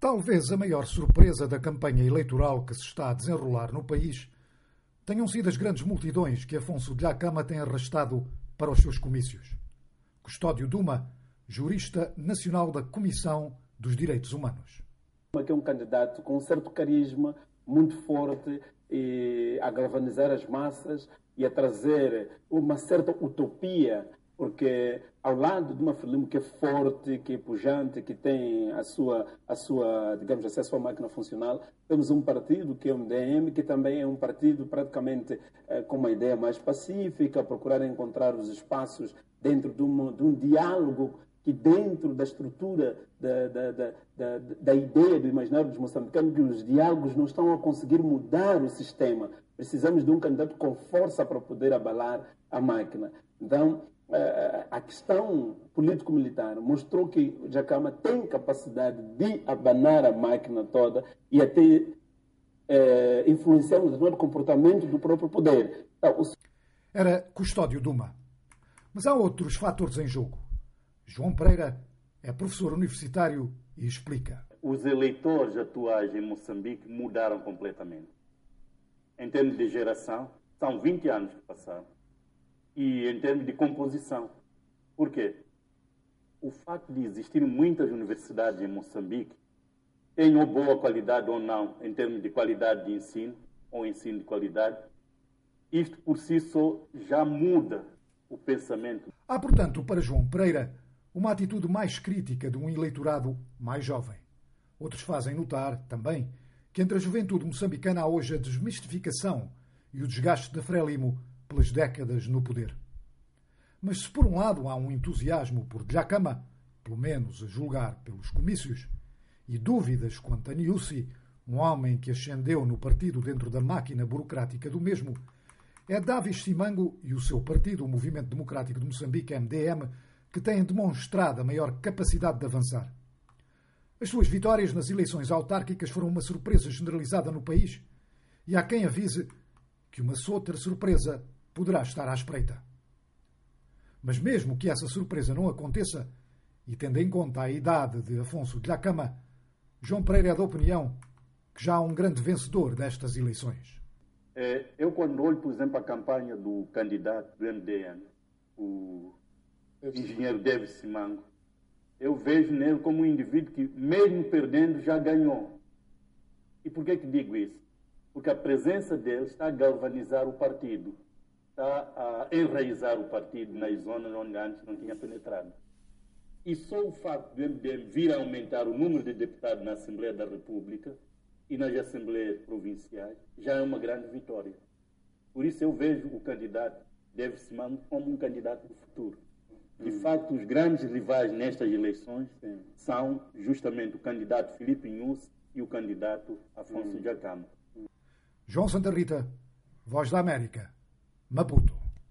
Talvez a maior surpresa da campanha eleitoral que se está a desenrolar no país tenham sido as grandes multidões que Afonso Dhlakama tem arrastado para os seus comícios. Custódio Duma, jurista nacional da Comissão dos Direitos Humanos. Que é um candidato com um certo carisma, muito forte, e a galvanizar as massas e a trazer uma certa utopia, porque ao lado de uma Frelimo que é forte, que é pujante, que tem a sua, digamos assim, a sua máquina funcional, temos um partido que é o MDM, que também é um partido praticamente com uma ideia mais pacífica, procurar encontrar os espaços dentro de um diálogo que dentro da estrutura da ideia do imaginário dos moçambicanos, que os diálogos não estão a conseguir mudar o sistema. Precisamos de um candidato com força para poder abalar a máquina. Então, a questão político-militar mostrou que o Dhlakama tem capacidade de abanar a máquina toda e até influenciar o determinado comportamento do próprio poder. Então, Era Custódio Duma. Mas há outros fatores em jogo. João Pereira é professor universitário e explica. Os eleitores atuais em Moçambique mudaram completamente. Em termos de geração, são 20 anos que passaram. E em termos de composição. Por quê? O facto de existirem muitas universidades em Moçambique, tenham boa qualidade ou não, em termos de qualidade de ensino, ou ensino de qualidade, isto por si só já muda o pensamento. Há, portanto, para João Pereira, uma atitude mais crítica de um eleitorado mais jovem. Outros fazem notar, também, que entre a juventude moçambicana há hoje a desmistificação e o desgaste da Frelimo pelas décadas no poder. Mas se por um lado há um entusiasmo por Dhlakama, pelo menos a julgar pelos comícios, e dúvidas quanto a Nyusi, um homem que ascendeu no partido dentro da máquina burocrática do mesmo, é Davis Simango e o seu partido, o Movimento Democrático de Moçambique, MDM, que têm demonstrado a maior capacidade de avançar. As suas vitórias nas eleições autárquicas foram uma surpresa generalizada no país e há quem avise que uma outra surpresa poderá estar à espreita. Mas mesmo que essa surpresa não aconteça, e tendo em conta a idade de Afonso Dhlakama, João Pereira é da opinião que já há um grande vencedor destas eleições. Eu, quando olho, por exemplo, a campanha do candidato do MDM, o engenheiro Davis Simango, eu vejo nele como um indivíduo que, mesmo perdendo, já ganhou. E por que digo isso? Porque a presença dele está a galvanizar o partido, está a enraizar o partido nas zonas onde antes não tinha penetrado. E só o facto do MDM vir a aumentar o número de deputados na Assembleia da República e nas Assembleias Provinciais já é uma grande vitória. Por isso eu vejo o candidato Davis Simango como um candidato do futuro. De facto, os grandes rivais nestas eleições são justamente o candidato Filipe Nyusi e o candidato Afonso Dhlakama. João Santa Rita, Voz da América, Maputo.